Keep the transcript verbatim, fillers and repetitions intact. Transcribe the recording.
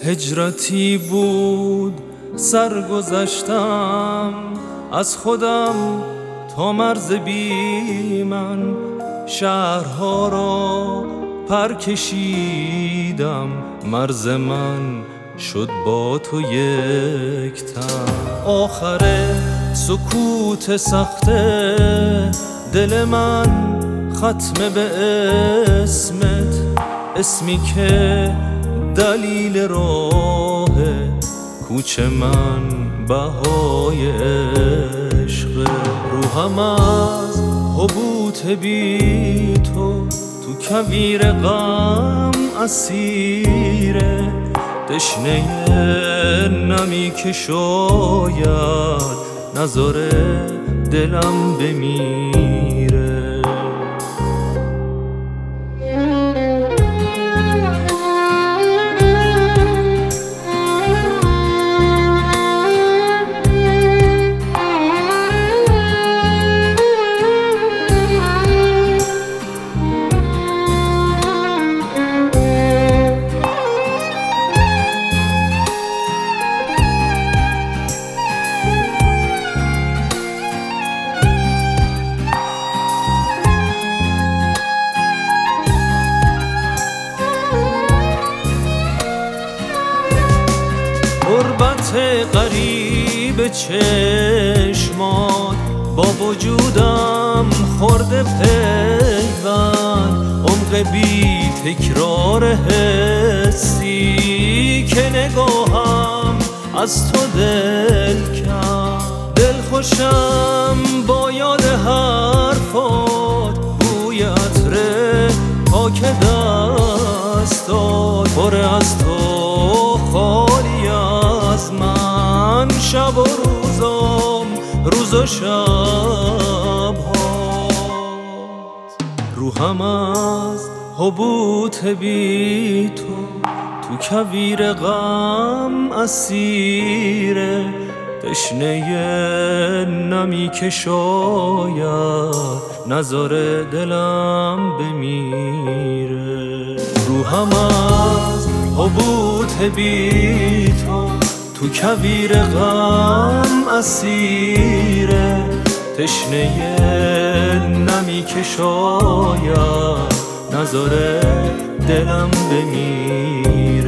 هجرتی بود سرگذشتم از خودم تا مرز بی من، شهرها را پر کشیدم، مرز من شد با تو یک تن. آخر سکوت سخته دل من ختمه به اسمت، اسمی که دلیل راه کوچه من بهای عشق. روحم از حبوط بی تو تو کویر غم اسیره، تشنه نمی که شاید نذاره دلم بمیره. غربت غریب چشمات با وجودم خورده پیوند، عمق بی تکرار حسی که نگاهم از تو دل کرد. دل خوشم با یاد حرفات، بوی عطر پاک دستات، پر از تو خالی از من، شب و روزم روز و شب هات. روحم از حبوط بی تو تو کویر غم اسیره، تشنه نمی که شاید نذاره دلم بمیره. روحم از حبوط بی تو تو کویر غم اسیره، تشنه نمی که شاید نذاره دلم بمیره.